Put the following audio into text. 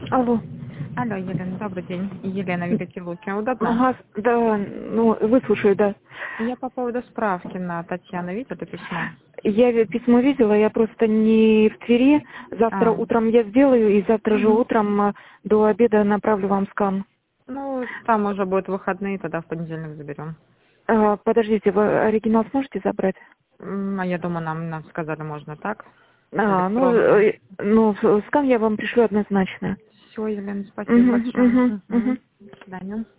Алло. Алло, Елена, добрый день. Елена, Великий Луки. Удобно? Ага, да, ну, выслушаю, да. Я по поводу справки на Татьяну. Видите это письмо? Письмо видела, я просто не в Твери. Завтра А, утром я сделаю, и завтра же угу. утром до обеда направлю вам скан. Ну, там уже будут выходные, тогда в понедельник заберем. Подождите, вы оригинал сможете забрать? А я думаю, нам сказали, можно так? Ну, Электронный. скан я вам пришлю однозначно. Все, Елена, спасибо Угу, большое. угу, Угу. угу. До свидания.